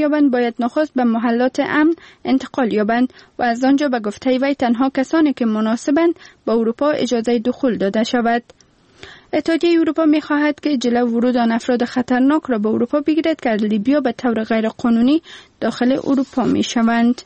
یابند باید نخست به محلات امن انتقال یابند و از آنجا به گفته وی تنها کسانی که مناسبند به اروپا اجازه دخول داده شود. اتحادیه اروپا می خواهد که جلو ورود آن افراد خطرناک را به اروپا بگیرد که از لیبیا به طور غیر قانونی داخل اروپا می شوند.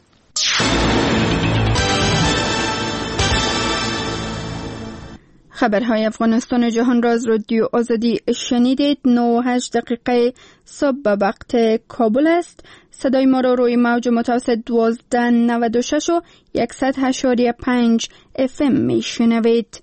خبرهای افغانستان و جهان را از رادیو آزادی شنیدید. 9:08 صبح به وقت کابل است. صدای ما را روی موج متوسط 1296 و 100.5 FM می شنوید.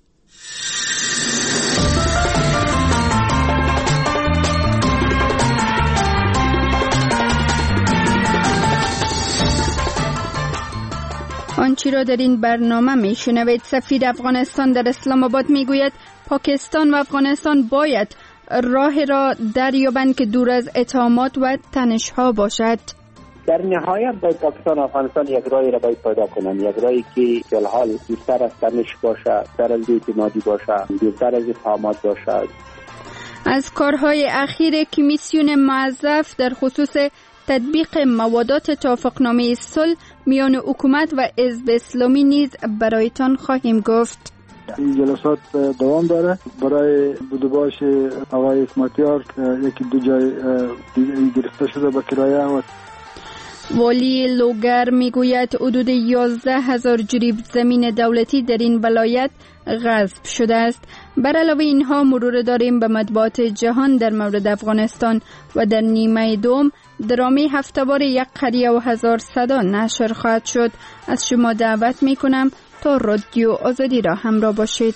آنچه را در این برنامه می شنوید. سفیر افغانستان در اسلام آباد می گوید پاکستان و افغانستان باید راه را دریابند که دور از اتهامات و تنش‌ها باشد. در نهایت باید پاکستان و افغانستان یک راهی را باید پیدا کنند، یک راهی که فی الحال دورتر از تنش باشد، دورتر از اعتمادی باشد، دورتر از اتهامات باشد. از کارهای اخیر کمیسیون موظف در خصوص تطبیق موادات توافقنامه صلح میان حکومت و حزب اسلامی نیز برایتان خواهیم گفت. این جلسات دوام داره. برای بودباش آقای اسماعیلیار یکی دو جای گرفته شده به کرایه و والی لوگر میگوید حدود 11,000 جریب زمین دولتی در این ولایت غصب شده است. بر علاوه اینها مرور داریم به مطبوعات جهان در مورد افغانستان و در نیمه دوم درامی هفته‌وار یک قریه و 1000 صدا نشر خواهد شد. از شما دعوت میکنم تا رادیو آزادی را همراه باشید.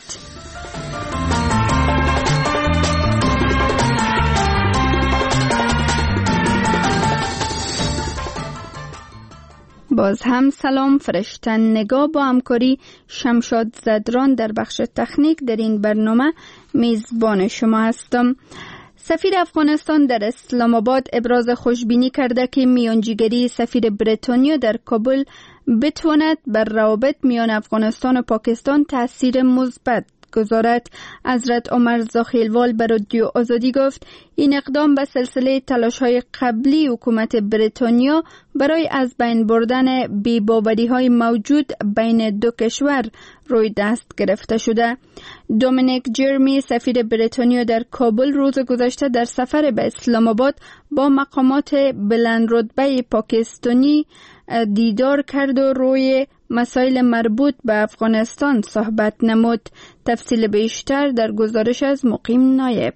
باز هم سلام. فرشتن نگاه با همکاری شمشاد زدران در بخش تکنیک در این برنامه میزبان شما هستم. سفیر افغانستان در اسلام آباد ابراز خوشبینی کرده که میانجیگری سفیر بریتانیا در کابل بتواند بر روابط میان افغانستان و پاکستان تأثیر مثبت گذارد. حضرت عمر زاخیلوال به رادیو آزادی گفت این اقدام به سلسله تلاش‌های قبلی حکومت بریتانیا برای از بین بردن بی‌باوری‌های موجود بین دو کشور روی دست گرفته شده. دومینیک جرمی سفیر بریتانیا در کابل روز گذشته در سفر به اسلام آباد با مقامات بلند رتبه پاکستانی دیدار کرد و روی مسائل مربوط به افغانستان صحبت نمود. تفصیل بیشتر در گزارش از مقیم نایب.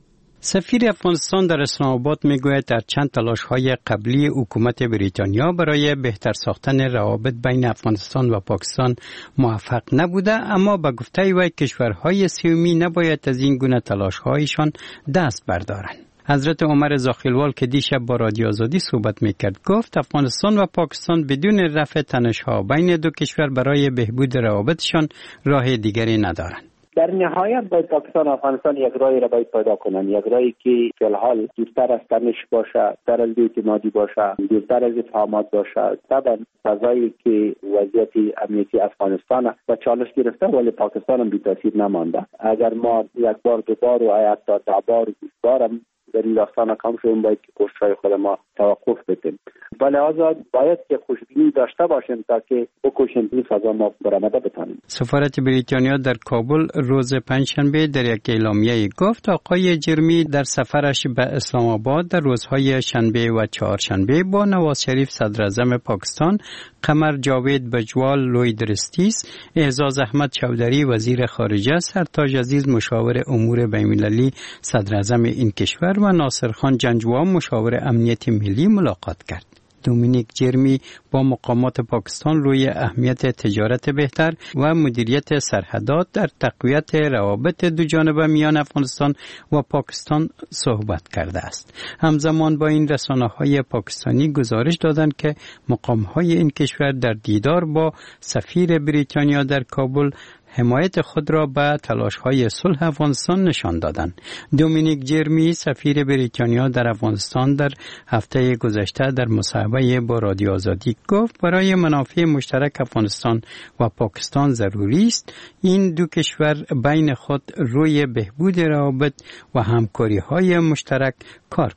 سفیر افغانستان در اسلام آباد میگوید در چند تلاش‌های قبلی حکومت بریتانیا برای بهتر ساختن روابط بین افغانستان و پاکستان موفق نبوده، اما به گفته وی کشورهای سیومی نباید از این گونه تلاش‌هایشان دست بردارند. حضرت عمر زاخیلوال که دیشب با رادیو آزادی صحبت میکرد گفت افغانستان و پاکستان بدون رفع تنش‌ها بین دو کشور برای بهبود روابطشان راه دیگری ندارند. در نهایت باید پاکستان و افغانستان یک راهی را باید پیدا کنند، یک راهی که فی الحال دورتر از تنش باشد، دورتر از اعتمادی باشد، دورتر از اتهامات باشد. طبعا فضایی که وضعیت امنیتی افغانستان و چالش گرفته ولی پاکستان هم بی تاثیر نمانده. اگر ما یک بار دو بار و حتی 10 بار 20 بار در این داستان کم شدیم باید که کوشش‌های خود ما توقف بدیم. ولی لحاظا باید که خوشبینی داشته باشیم تا که بکوشیم این فضا ما برآمده بتانیم. سفارت بریتانیا در کابل روز پنجشنبه در یک اعلامیه گفت آقای جرمی در سفرش به اسلام آباد در روزهای شنبه و چهارشنبه با نواز شریف صدر اعظم پاکستان، قمر جاوید بجوال لوی درستیس، اعزاز احمد چودری وزیر خارجه، سرتاج عزیز مشاور امور بین‌المللی صدر اعظم این کشور و ناصر خان جنجوام مشاور امنیت ملی ملاقات کرد. دومینیک جرمی با مقامات پاکستان روی اهمیت تجارت بهتر و مدیریت سرحدات در تقویت روابط دو جانبه میان افغانستان و پاکستان صحبت کرده است. همزمان با این رسانه‌های پاکستانی گزارش دادند که مقام‌های این کشور در دیدار با سفیر بریتانیا در کابل حمایت خود را به تلاش‌های صلح افغانستان نشان دادند. دومینیک جرمی سفیر بریتانیا در افغانستان در هفته گذشته در مصاحبه با رادیو آزادی گفت برای منافع مشترک افغانستان و پاکستان ضروری است این دو کشور بین خود روی بهبود روابط و همکاری‌های مشترک کار کنند.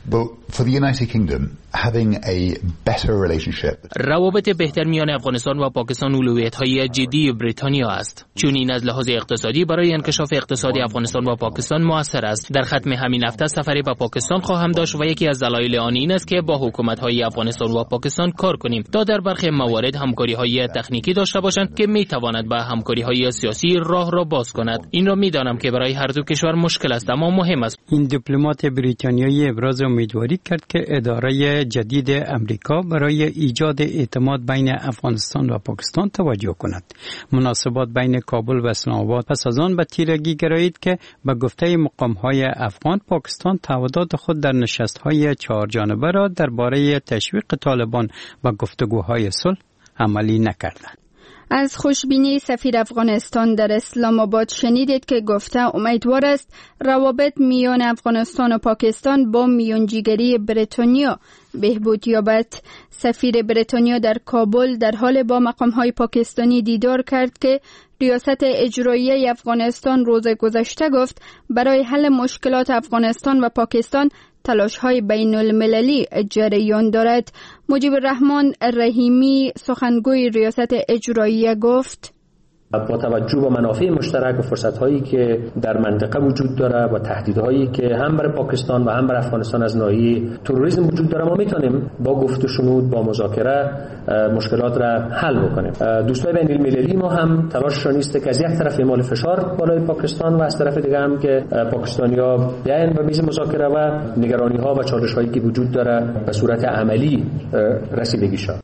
روابط بهتر میان افغانستان و پاکستان اولویت‌های جدی بریتانیا است، چون این از لحاظ اقتصادی برای انکشاف اقتصادی افغانستان و پاکستان موثر است. در ختم همین هفته سفری به پاکستان خواهم داشت و یکی از دلایل آن این است که با حکومت‌های افغانستان و پاکستان کار کنیم تا در برخی موارد همکاری‌های تکنیکی داشته باشند که می‌تواند به همکاری‌های سیاسی راه را باز کند. این را می‌دانم که برای هر دو کشور مشکل است، اما مهم است. این دیپلمات بریتانیایی ابراز امیدواری کرد که اداره جدید امریکا برای ایجاد اعتماد بین افغانستان و پاکستان توجه کند. مناسبات بین کابل و اسلام آباد پس از آن به تیرگی گرایید که به گفته مقام‌های افغان، پاکستان تعهدات خود در نشست‌های 4 جانبه را درباره تشویق طالبان و گفتگوهای صلح عملی نکردند. از خوشبینی سفیر افغانستان در اسلام آباد شنیدید که گفته امیدوار است روابط میان افغانستان و پاکستان با میانجیگری بریتانیا بهبود یابد. سفیر بریتانیا در کابل در حال با مقام‌های پاکستانی دیدار کرد که ریاست اجرایی افغانستان روز گذشته گفت برای حل مشکلات افغانستان و پاکستان تلاش‌های بین المللی جریان دارد. مجیب الرحمن رحیمی سخنگوی ریاست اجرایی گفت با توجه به منافع مشترک و فرصت‌هایی که در منطقه وجود داره و تهدیدهایی که هم برای پاکستان و هم برای افغانستان از ناحیه تروریسم وجود داره، ما میتونیم با گفت و شنود، با مذاکره مشکلات را حل بکنیم. دوستای بین المللی ما هم تلاششون نیست که از یک طرف اعمال فشار بالای پاکستان و از طرف دیگه هم که پاکستانی‌ها بیاین به میز مذاکره و نگرانی‌ها و چالش‌هایی که وجود داره به صورت عملی رسیدگی شود.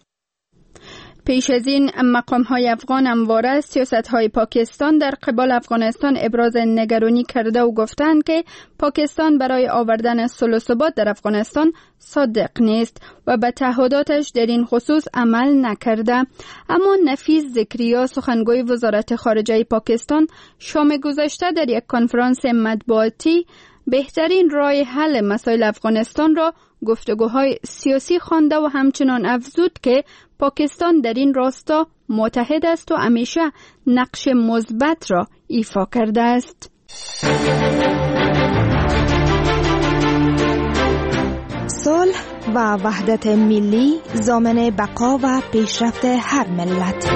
پیش از این مقام‌های افغان همواره سیاست‌های پاکستان در قبال افغانستان ابراز نگرانی کرده و گفتند که پاکستان برای آوردن صلح و ثبات در افغانستان صادق نیست و به تعهداتش در این خصوص عمل نکرده. اما نفیس ذکریا سخنگوی وزارت خارجه پاکستان شام گذشته در یک کنفرانس مطبوعاتی بهترین راه حل مسائل افغانستان را گفتگوهای سیاسی خوانده و همچنان افزود که پاکستان در این راستا متحد است و همیشه نقش مثبت را ایفا کرده است. صلح و وحدت ملی ضامن بقا و پیشرفت هر ملت.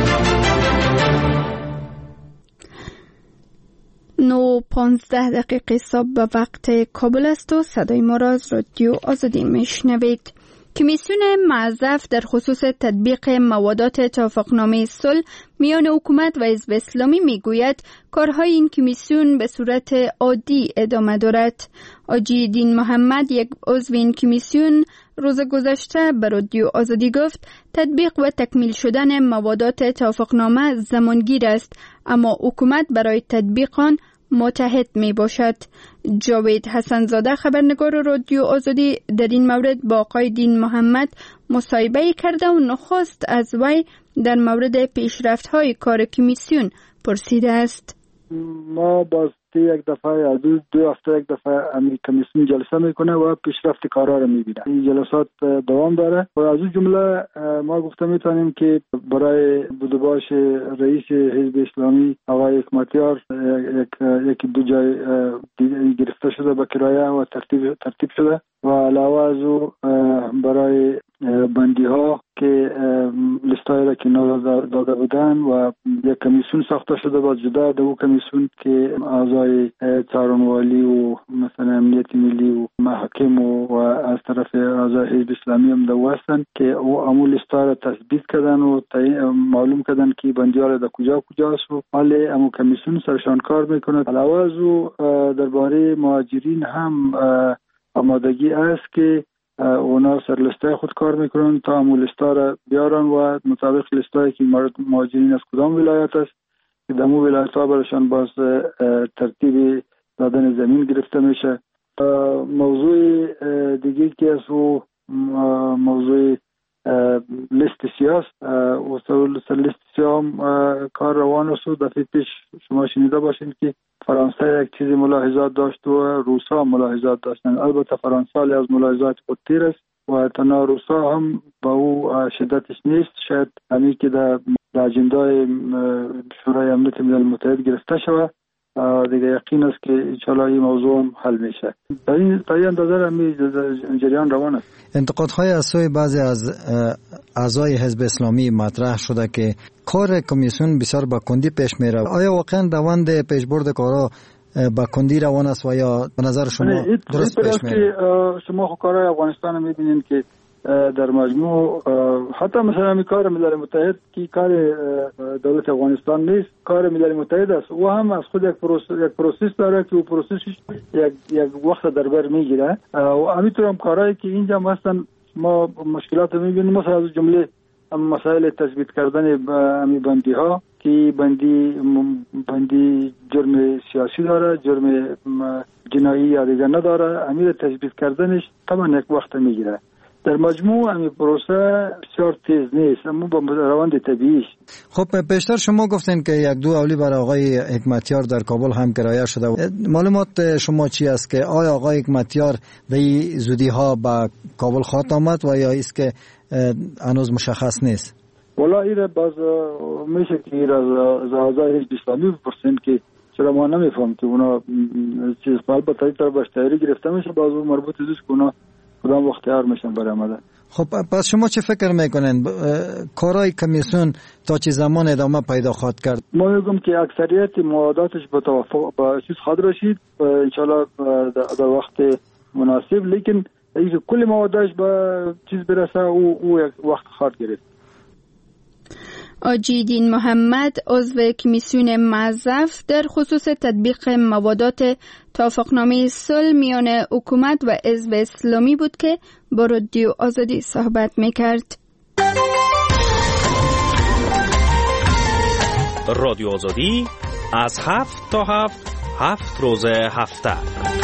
9:15 صبح به وقت کابل است و صدای ما را از رادیو آزادی میشنوید. کمیسیون معظف در خصوص تطبیق موادات توافقنامه صلح میان حکومت و حزب اسلامی میگوید کارهای این کمیسیون به صورت عادی ادامه دارد. حاجی دین محمد، یک عضو این کمیسیون، روز گذشته به رادیو آزادی گفت تطبیق و تکمیل شدن موادات توافقنامه زمانگیر است، اما حکومت برای تطبیق آن متحد می باشد. جاوید حسن زاده، خبرنگار رادیو آزادی، در این مورد با آقای دین محمد مصاحبه کرده و نخست از وی در مورد پیشرفت‌های کار کمیسیون پرسیده است. ما باز یک دفعه یا دو هفته یک دفعه کمیسیون جلسه میکنه و پیشرفت کارها رو میبینه. این جلسات دوام داره و از اون جمله ما گفته میتونیم که برای بودباش رئیس حزب اسلامی آقای حکمتیار یکی دو جای گرفته شده به کرایه و ترتیب شده و علاوه از او برای بندی ها که لیستایی را که داده بودن و یک کمیسیون ساخته شده با جدا دو کمیسیون که اعضای څارنوالي و مثلا امنیت ملی و محاکم و از طرف اعضای حزب اسلامی هم دو هستن که او لیستا را تثبیت کردن و معلوم کردن که بندی ها را در کجاست و حالی امو کمیسیون سرشان کار میکنه. علاوه از او درباره مهاجرین هم آمادگی است که اونا سر لیسته خود کار میکنن تا امو لیستا را بیارن و مطابق لیستایی که مهاجرین از کدام ولایت است که دمو ولایت ها برشان باز ترتیب دادن زمین گرفته میشه. موضوع دیگه که از او موضوع لیست سیاست و سر لیست سیام کار روان است و دفعه پیش شما شنیده باشین که فرانسه یک چیزی ملاحظات داشت و روسا ملاحظات داشتن. البته فرانسه از ملاحظات خود تیر است و تنها روسا هم با او شدتش نیست. شاید همین که در اجندای شورای امنیت ملل متحد گرفته شود دیگه یقین است که ان شاء الله این موضوع هم حل میشه. در این اندازه همین جریان روان است. انتقادهای از سوی بعضی از اعضای حزب اسلامی مطرح شده که کار کمیسیون بسیار با کندی پیش میره. آیا واقعا روند پیشبرد کارا با کندی روان است و یا به نظر شما درست پیش میره؟ شما کارهای افغانستان میبینید که در مجموع حتی مثلا می کار ملل متحد که کار دولت افغانستان نیست، کار ملل متحد است و هم از خود یک پروسس داره که او پروسسش یک وقت در بر میگیره و همینطور هم کارهایی که اینجا هستن ما مشکلات میبینیم. مثلا از جمله مسائل تثبیت کردن بندی ها که بندی جرم سیاسی داره، جرم جنایی یا دیگه نداره، همین تثبیت کردنش طبعا یک وقت میگیره. در مجموع همین پروسه بسیار تیز نیست، اما با روند طبیعی. خب پیشتر شما گفتین که یک دو اولی برای آقای حکمتیار در کابل هم کرایه شده. معلومات شما چی است که آیا آقای حکمتیار به زودی ها به کابل خواهد آمد و یا است که هنوز مشخص نیست؟ والا این باز میشه که این از اعضای حزب اسلامی بپرسین که چرا ما نمیفهم که اونا چیز البته یک طرف باشتری گرفته میشه، باز مربوط است که اونا کدام اختیار میشن برای آمدن. خب پس شما چه فکر میکنین کارهای کمیسیون تا چه زمان ادامه پیدا خواهد کرد؟ ما میگم که اکثریت مواداتش به توافق با چیز خواهد رسید ان شاء الله در وقت مناسب، لیکن اگه کل موادش به چیز برسه او یک وقت خواهد گرفت. آجیدین محمد عضو کمیسیون معزف در خصوص تطبیق موادات توافقنامه صلح میان حکومت و حزب اسلامی بود که با رادیو آزادی صحبت میکرد. رادیو آزادی از 7 تا 7 روز هفته.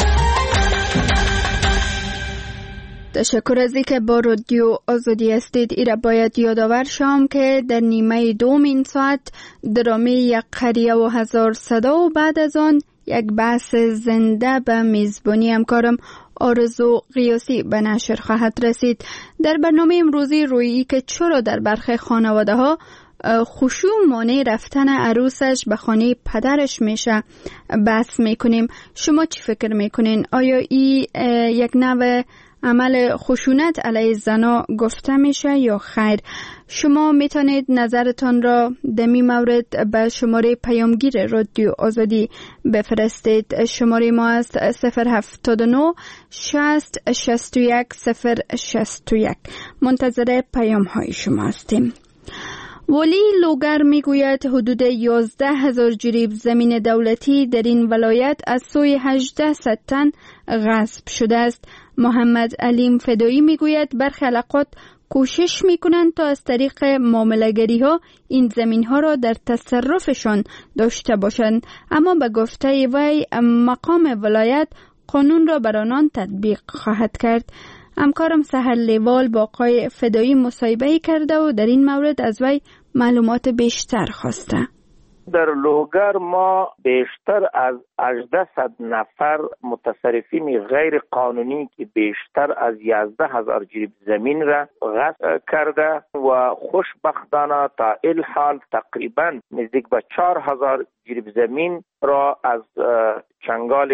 تشکر از اینکه با رادیو آزادی هستید. ایره باید یادآور شم که در نیمه دوم این ساعت درامی یک قریه و هزار صدا و بعد از آن یک بحث زنده به میزبانی همکارم آرزو قیاسی به نشر خواهد رسید. در برنامه امروزی روی که چرا در برخی خانواده ها خشوع مانع رفتن عروسش به خانه پدرش میشه بحث میکنیم. شما چی فکر میکنین؟ آیا این یک نوع عمل خشونت علیه زنا گفته میشه یا خیر؟ شما میتونید نظرتان را در این مورد به شماره پیامگیر رادیو آزادی بفرستید. شماره ما است 079 60 61 061. منتظر پیام های شما هستیم. ولی لوگر میگوید حدود 11,000 جریب زمین دولتی در این ولایت از سوی 1800 تن غصب شده است. محمد علیم فدایی میگوید برخی علاقات کوشش میکنند تا از طریق معامله‌گری ها این زمین ها را در تصرفشان داشته باشند، اما به گفته وی مقام ولایت قانون را بر آنان تطبیق خواهد کرد. همکارم سحر لیوال با آقای فدایی مصاحبه کرده و در این مورد از وی معلومات بیشتر خواسته. در لوگر ما بیشتر از 1800 نفر متصرفین غیر قانونی که بیشتر از 11,000 جریب زمین را غصب کرده و خوشبختانه تا این حال تقریبا نزدیک به 4,000 جریب زمین را از چنگال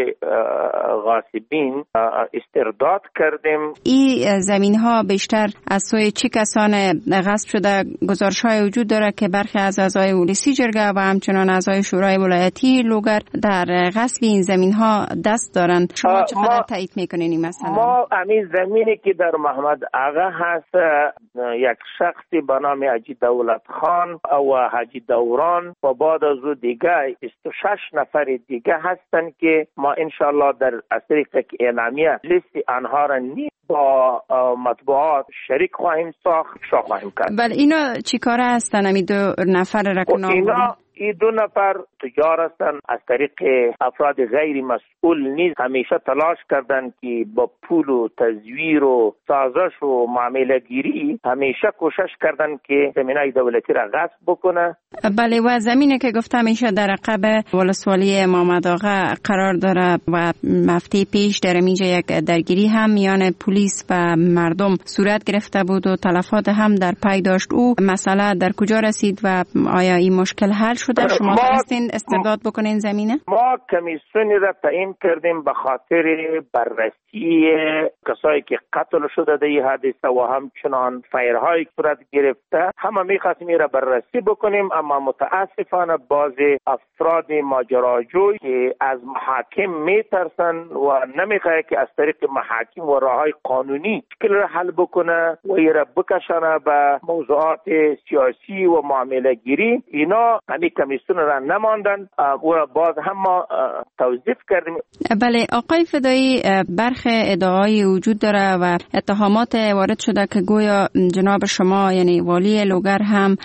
غاصبین استرداد کردیم. این زمین ها بیشتر از سوی چه کسان غصب شده؟ گزارش های وجود داره که برخی از اعضای ولسی جرگه و همچنان اعضای شورای ولایتی لوگر در غصب این زمین ها دست دارند. شما چقدر تایید میکنین این مسئله؟ ما همین زمینی که در محمد آقا هست یک شخصی به نام حاجی دولت خان و حاجی دوران و بعد از او دیگه 26 نفر دیگه هستن که ما انشالله در طریق اعلامیه لیست آنها را با مطبوعات شریک خواهیم ساخت، افشا خواهیم کرد. بله اینا چی کاره هستن همی 2 نفر را که نام بودن؟ این 2 نفر تجار هستند، از طریق افراد غیر مسئول نیز همیشه تلاش کردند که با پول و تزویر و سازش و معامله گیری همیشه کوشش کردند که زمینای دولتی را غصب بکنه بله، و زمینی که گفته میشه در عقب ولسوالی محمد آقا قرار داره و هفته پیش در اینجا یک درگیری هم میان پلیس و مردم صورت گرفته بود و تلفات هم در پی داشت. او مسئله در کجا رسید و آیا این مشکل حل شده؟ شما خواستین استرداد بکنین زمینه؟ ما کمیسیونی را تعیین کردیم به خاطر بررسی کسایی که قتل شده در این حادثه و همچنان فایرهای صورت گرفته. همه می‌خواستیم این را بررسی بکنیم، اما متاسفانه بعضی افراد ماجراجوی که از محاکم میترسن و نمیخواد که از طریق محاکم و راههای قانونی مشکل را حل بکنه و این را بکشانه به موضوعات سیاسی و معامله گیری، اینا همین کمیسیون را نماندن و باز هم ما توضیح کردیم. بله آقای فدایی، برخی ادعای وجود داره و اتهامات وارد شده که گویا جناب شما یعنی والی لوگر هم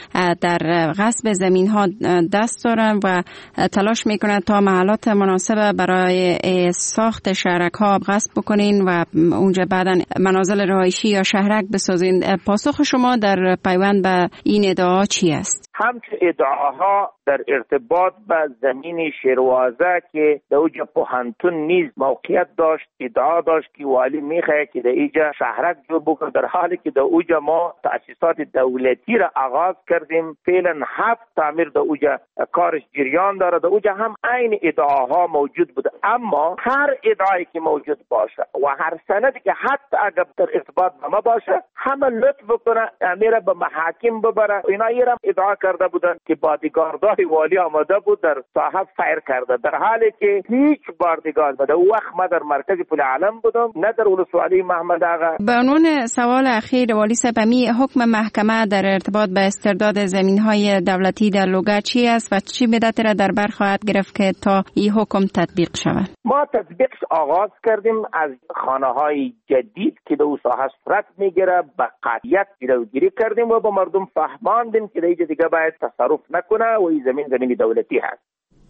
در غصب زمین ها دست دارن و تلاش میکنن تا محلات مناسب برای ساخت شهرک ها غصب بکنین و اونجا بعدا منازل رهایشی یا شهرک بسازین. پاسخ شما در پیوند به این ادعا چی است؟ همچه ادعاها در ارتباط به زمین شیروازه که در اوجا پوهنتون نیز موقعیت داشت، ادعا داشت که والی میخواه که در ایجا شهرک جو بکنه، در حالی که در اوجا ما تأسیسات دولتی را آغاز کردیم. فعلا 7 تعمیر در اوجا کارش جریان داره. در اوجا هم عین ادعاها موجود بوده، اما هر ادعایی که موجود باشه و هر سندی که حتی اگر در ارتباط با ما باشه همه لطف کنه امیر به محاکم ببره. اینا ایرم ادعا کرده بودن که بادیگاردای والی آماده بود در ساحه فایر کرده، در حالی که هیچ بادیگارد بوده. او وقت ما در مرکز پل علم بودم، نه در ولسوالی محمد آقا. به عنوان سوال اخیر والی سپمی، حکم محکمه در ارتباط به استرداد زمین‌های دولتی در لوگر چی است و چی مدتی را در بر خواهد گرفت که تا این حکم تطبیق شود؟ ما تطبیقش آغاز کردیم از خانه‌های جدید که در اون ساحه صورت میگیره به قطعیت جلوگیری کردیم و با مردم فهماندیم که دیگه باید تصرف نکنه و این زمین دولتی هست.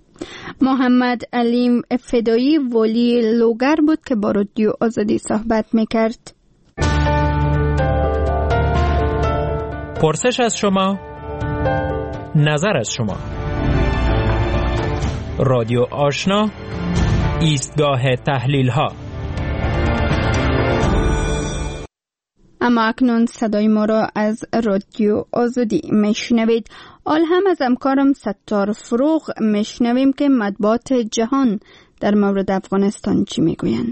محمد علی فدایی والی لوگر بود که با رادیو آزادی صحبت میکرد. پرسش از شما، نظر از شما. رادیو آشنا، ایستگاه تحلیل ها. اما اکنون صدای ما را از رادیو آزادی میشنوید. آل هم از همکارم ستار فروغ میشنویم که مطبوعات جهان در مورد افغانستان چی میگویند.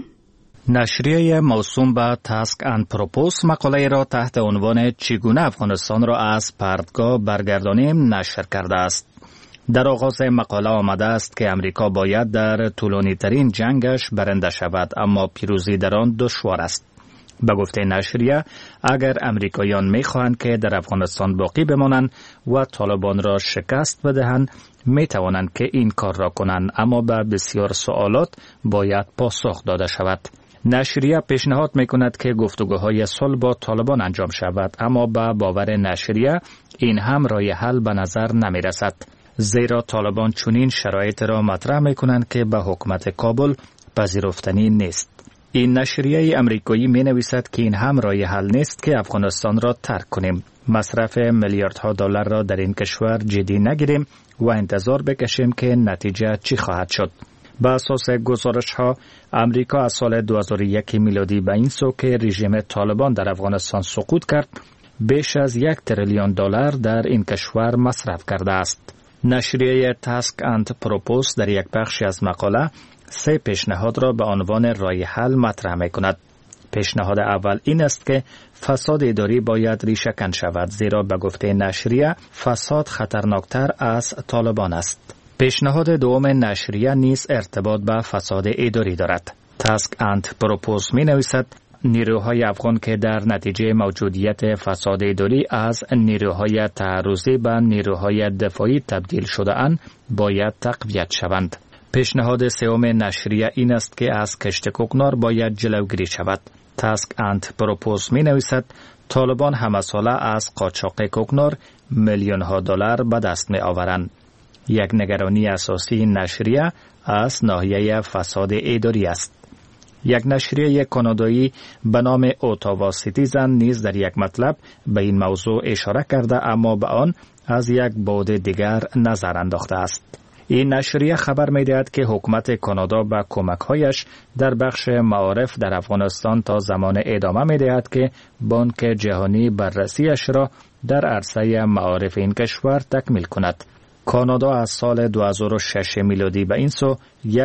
نشریه موسوم به تاسک اند پروپوز مقاله را تحت عنوان چگونه افغانستان را از پرتگاه برگردانیم نشر کرده است. در آغاز مقاله آمده است که امریکا باید در طولانی ترین جنگش برنده شود، اما پیروزی در آن دشوار است. به گفته نشریه، اگر امریکایان می‌خواهند که در افغانستان باقی بمانند و طالبان را شکست بدهند، می‌توانند که این کار را کنند، اما به بسیار سوالات باید پاسخ داده شود. نشریه پیشنهاد می‌کند که گفتگوهای صلح با طالبان انجام شود، اما به باور نشریه این هم راه حل به نظر نمی‌رسد، زیرا طالبان چنین شرایط را مطرح می‌کنند که به حکومت کابل پذیرفتنی نیست. این نشریه امریکایی می نویسد که این هم راه حل نیست که افغانستان را ترک کنیم، مصرف میلیاردها دلار را در این کشور جدی نگیریم و انتظار بکشیم که نتیجه چی خواهد شد. به اساس گزارش ها، امریکا از سال 2001 میلادی به این سو که رژیم طالبان در افغانستان سقوط کرد، بیش از 1 تریلیون دلار در این کشور مصرف کرده است. نشریه تاسک اند پروپوز در یک بخشی از مقاله 3 پیشنهاد را به عنوان راه حل مطرح می‌کند. پیشنهاد اول این است که فساد اداری باید ریشه‌کن شود، زیرا به گفته نشریه فساد خطرناکتر از طالبان است. پیشنهاد دوم نشریه نیز ارتباط به فساد اداری دارد. تاسک اند پروپوز می‌نویسد نیروهای افغان که در نتیجه موجودیت فساد اداری از نیروهای تعرضی به نیروهای دفاعی تبدیل شده اند باید تقویت شوند. پیشنهاد سوم نشریه این است که از کشت کوکنار باید جلوگیری شود. تاسک اند پروپوز می نویسد طالبان همه ساله از قاچاق کوکنار میلیون ها دلار به دست می آورند. یک نگرانی اساسی نشریه از ناحیه فساد اداری است. یک نشریه کانادایی به نام اوتاوا سیتیزن نیز در یک مطلب به این موضوع اشاره کرده، اما به آن از یک بعد دیگر نظر انداخته است. این نشریه خبر می‌دهد که حکومت کانادا با کمک‌هایش در بخش معارف در افغانستان تا زمان ادامه می‌دهد که بانک جهانی بررسیش را در عرصه معارف این کشور تکمیل کند. کانادا از سال 2006 میلادی به این سو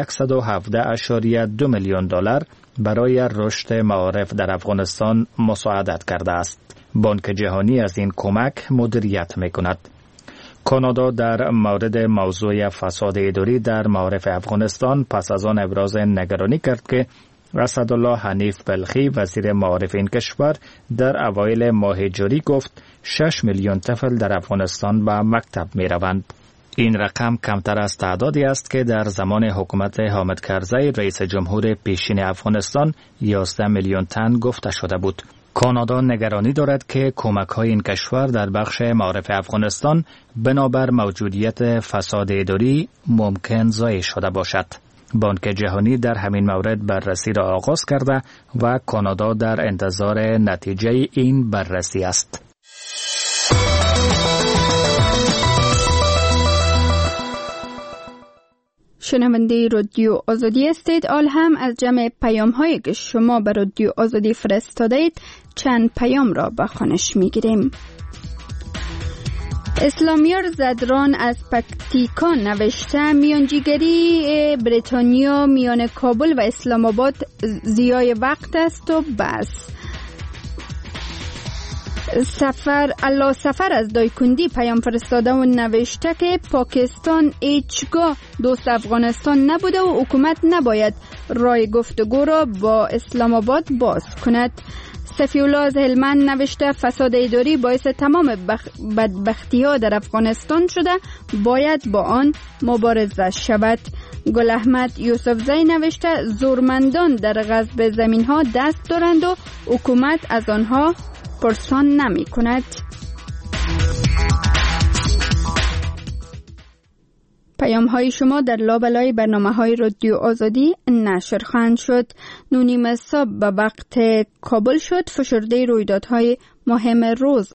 117.2 میلیون دلار برای رشد معارف در افغانستان مساعدت کرده است. بانک جهانی از این کمک مدیریت می‌کند. کانادا در مورد موضوع فساد اداری در معارف افغانستان پس از آن ابراز نگرانی کرد که اسدالله حنیف بلخی وزیر معارف این کشور در اوایل ماه جاری گفت 6 میلیون طفل در افغانستان به مکتب می روند. این رقم کمتر از تعدادی است که در زمان حکومت حامد کرزی رئیس جمهور پیشین افغانستان 11 میلیون تن گفته شده بود. کانادا نگرانی دارد که کمک‌های این کشور در بخش معارف افغانستان بنابر موجودیت فساد اداری ممکن ضایع شده باشد. بانک جهانی در همین مورد بررسی را آغاز کرده و کانادا در انتظار نتیجه این بررسی است. شنونده رادیو آزادی استید. آل هم از جمع پیام هایی که شما به رادیو آزادی فرستاده اید چند پیام را به خوانش می گیریم. اسلامیار زدران از پکتیکان نوشته میانجیگری بریتانیا میان کابل و اسلام آباد ضیاع وقت است و بس. سفر از دایکندی پیام فرستاده و نوشته که پاکستان هیچگاه دوست افغانستان نبوده و حکومت نباید راه گفتگو را با اسلام آباد باز کند. صفی‌الله از هلمند نوشته فساد اداری باعث تمام بدبختی ها در افغانستان شده، باید با آن مبارزه شود. گل احمد یوسفزی نوشته زورمندان در غصب زمین ها دست دارند و حکومت از آنها پرسان نمی کند. پیام های شما در لابلای برنامه های رادیو آزادی نشر خواهند شد. 9:30 صبح به وقت کابل شد فشرده رویدادهای مهم روز